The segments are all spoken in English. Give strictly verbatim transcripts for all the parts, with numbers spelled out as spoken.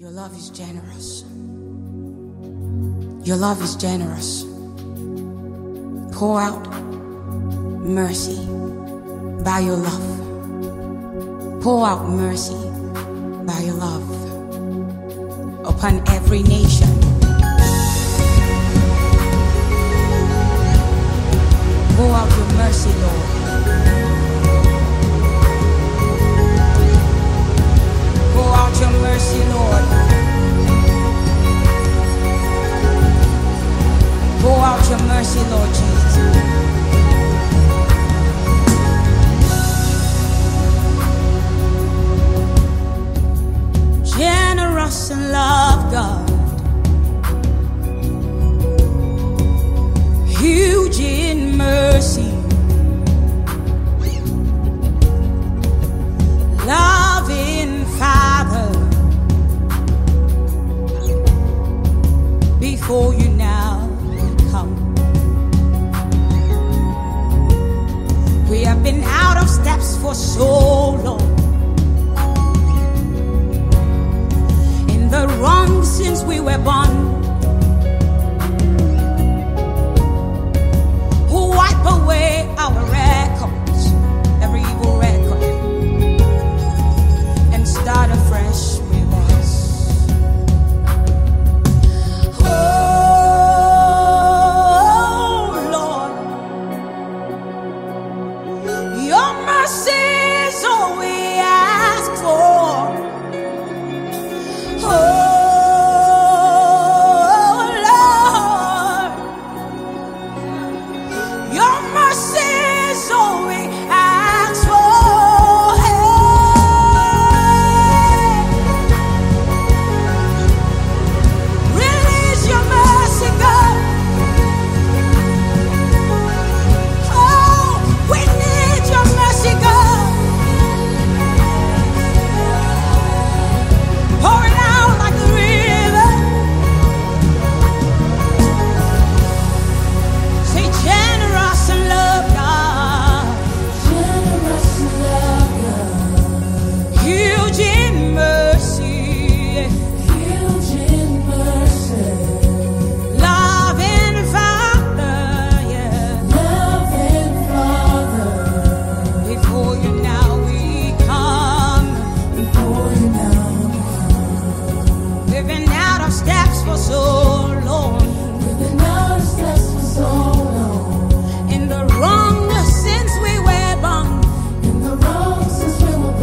Your love is generous. Your love is generous. Pour out mercy by your love. Pour out mercy by your love upon every nation. Pour out your mercy, Lord. Pour out your mercy, Lord. Pour out your mercy, Lord Jesus. Generous and love, God. Huge in mercy. Loving Father. Before you now come. We have been out of steps for so long. In the wrong since we were born. Who wipe away our records, every evil record, and start afresh with us. Oh Lord, your mercy is all we ask for. Oh Lord, your mercy is all we ask for. Release your mercy, God. Oh, we need your mercy, God. Pour it out like the river. Say generous and love, God. Generous and love, God. Huge in mercy. Huge in mercy. Loving Father, yeah. Loving Father. Before you now we come. Before you now, We've been out of steps for so long. we've been out of steps for so long. In the wrong since we were born. In the wrong since we were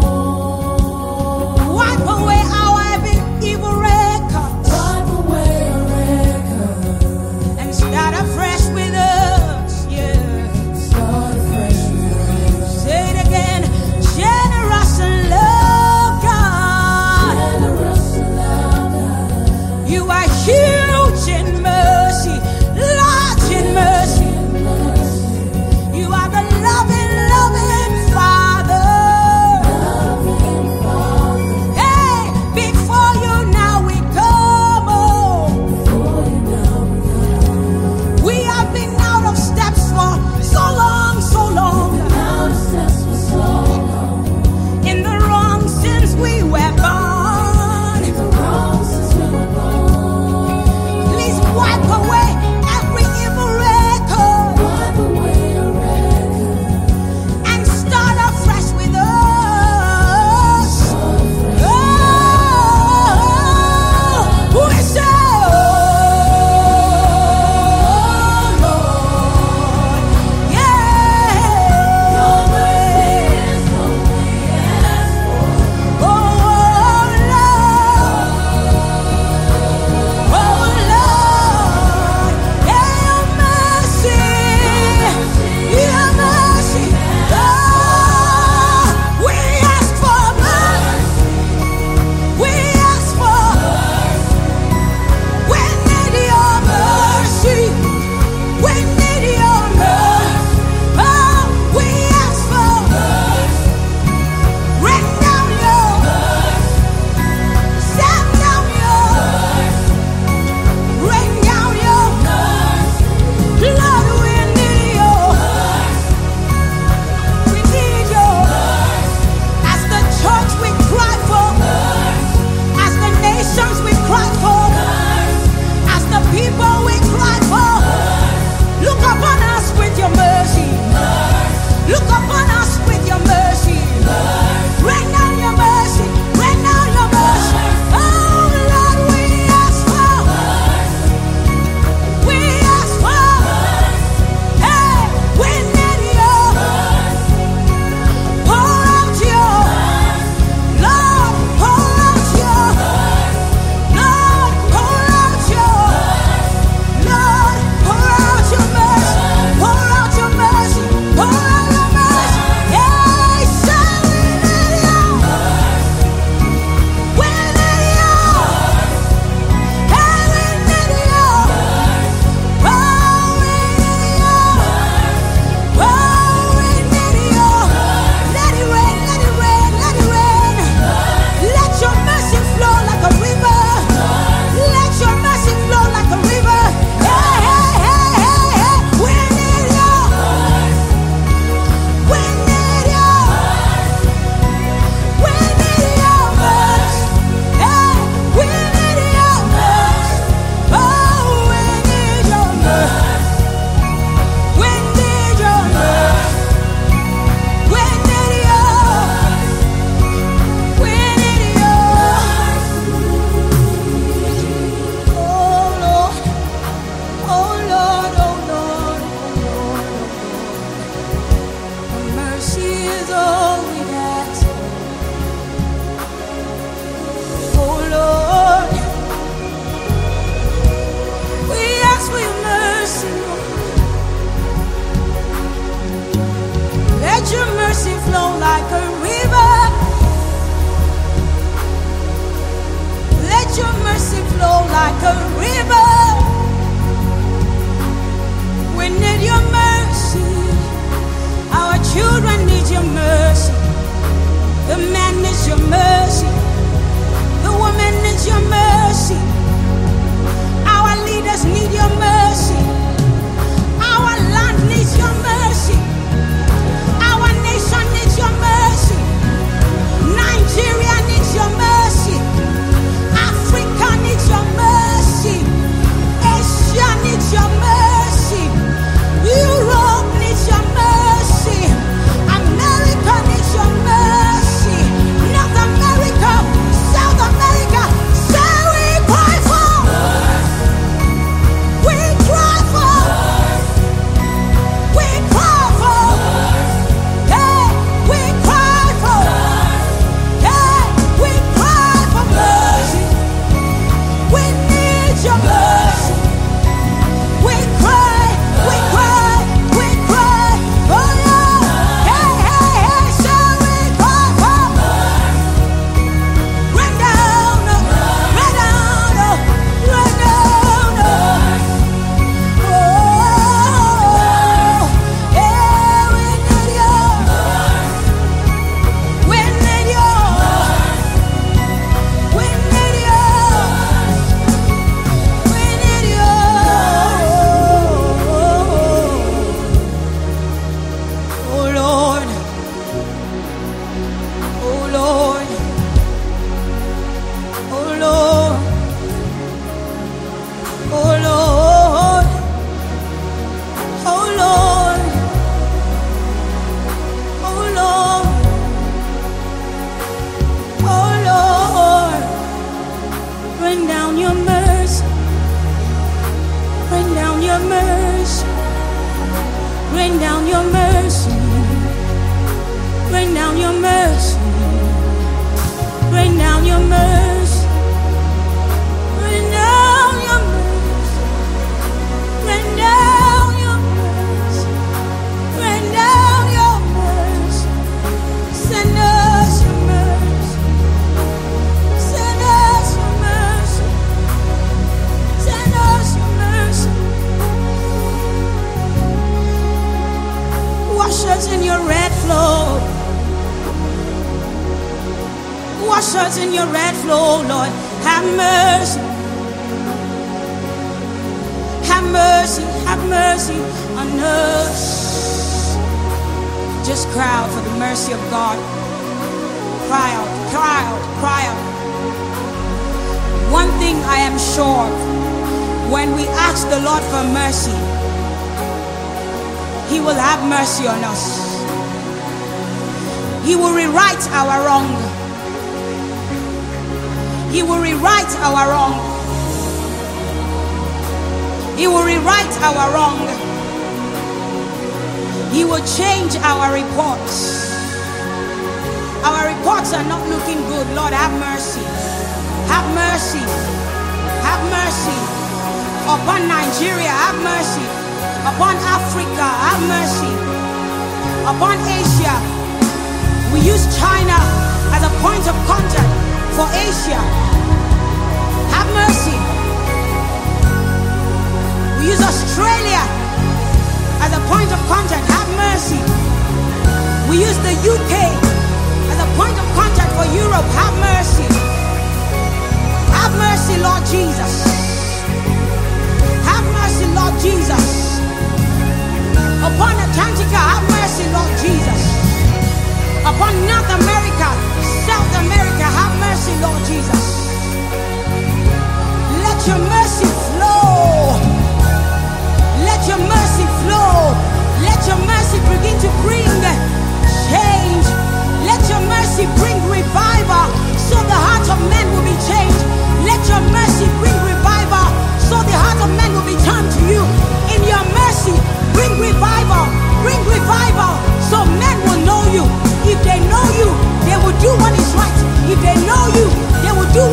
born. Wipe away our every evil records Wipe away our record. and start afresh with us, yeah. Start afresh with us. Say it again. Generous and love, God. Generous and love, God. You are huge in mercy, large in mercy. You are the loving, loving Father. Loving Father. Hey, before you now we come. Oh, Before you now, we have been out of steps for so long, so long. out of steps for so long. In the wrong since we were born. The wrong since we were born. mercy flow like a river. We need your mercy. Our children need your mercy. The man needs your mercy. The woman needs your mercy. Our leaders need your mercy. Our land needs your mercy. Our nation needs your mercy. Nigeria needs your mercy. Africa needs your mercy. Asia needs your mercy. Europe needs your mercy. America needs your mercy. North America, South America, say we cry for. We cry for. We cry for. Hey, we cry for. Hey, we cry for mercy. We need your mercy. We cry, we cry, we cry for you. Hey, hey, hey, so we cry for. Rain down, rain down, rain down. Oh, yeah, we need you. We need you. We need you. We need you. Oh Lord. Oh Lord. Oh Lord. Oh Lord. Oh Lord. Oh Lord. Oh Lord. Bring down your mercy. Bring down your mercy. Bring down your mercy. Bring down your mercy. Bring down your mercy. Bring down your mercy. Bring down your mercy. Bring down your mercy. Send us your mercy. Send us your mercy. Send us your mercy. Wash us in your red flow. Wash us in your red flow, Lord. Have mercy. Have mercy. Have mercy on us. Just cry out for the mercy of God. Cry out, cry out, cry out. One thing I am sure of, when we ask the Lord for mercy, He will have mercy on us. He will rewrite our wrong. He will rewrite our wrong. He will rewrite our wrong. He will change our reports. Our reports are not looking good. Lord, have mercy. Have mercy. Have mercy upon Nigeria. Have mercy upon Africa. Have mercy upon Asia. We use China as a point of contact for Asia. Have mercy. We use Australia as a point of contact. Have mercy. We use the U K as a point of contact for Europe. Have mercy. Have mercy, Lord Jesus. Have mercy, Lord Jesus. Upon Atlantica, have mercy, Lord Jesus. Upon North America, South America, have mercy, Lord Jesus. Let your mercy flow. Let your mercy flow. Let your mercy begin to bring change. Let your mercy bring revival, so the heart of men will be changed. Let your mercy bring revival, so the heart of men will be turned to you. In your mercy, bring revival. Bring revival, so men will know you. If they know you, they will do what is right. If they know you, they will do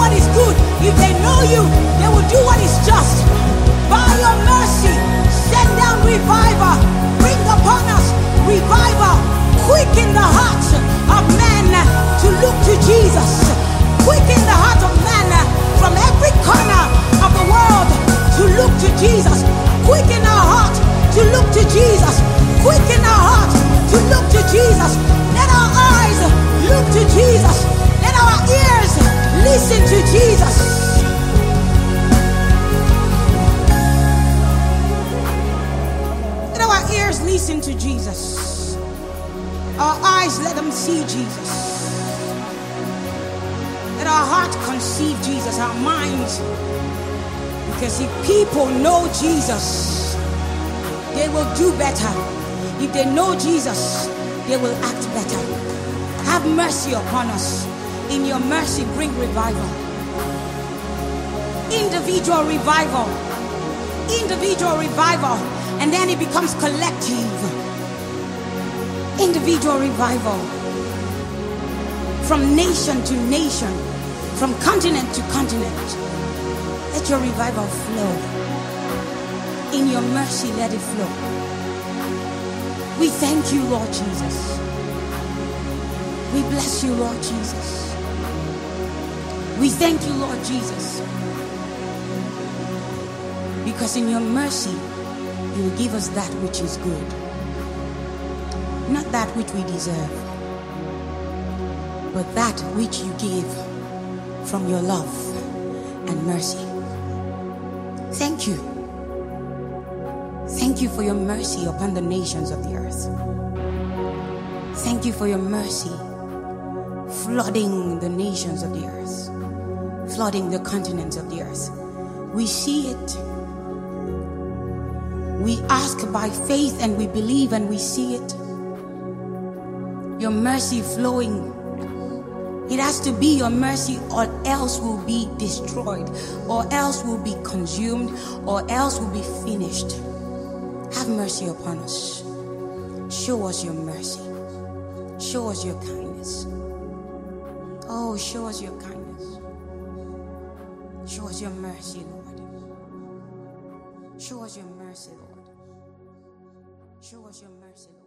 Our eyes, let them see Jesus. Let our heart conceive Jesus, our minds. Because if people know Jesus, they will do better. If they know Jesus, they will act better. Have mercy upon us. In your mercy, bring revival. Individual revival. Individual revival. And then it becomes collective. Individual revival. From nation to nation. From continent to continent. Let your revival flow. In your mercy, let it flow. We thank you, Lord Jesus. We bless you, Lord Jesus. We thank you, Lord Jesus. Because in your mercy, you will give us that which is good. Not that which we deserve, but that which you give from your love and mercy. Thank you. Thank you for your mercy upon the nations of the earth. Thank you for your mercy flooding the nations of the earth, flooding the continents of the earth. We see it. We ask by faith and we believe and we see it. Your mercy flowing. It has to be your mercy or else will be destroyed, or else will be consumed, or else will be finished. Have mercy upon us. Show us your mercy. Show us your kindness. Oh, show us your kindness. Show us your mercy, Lord. Show us your mercy, Lord. Show us your mercy, Lord.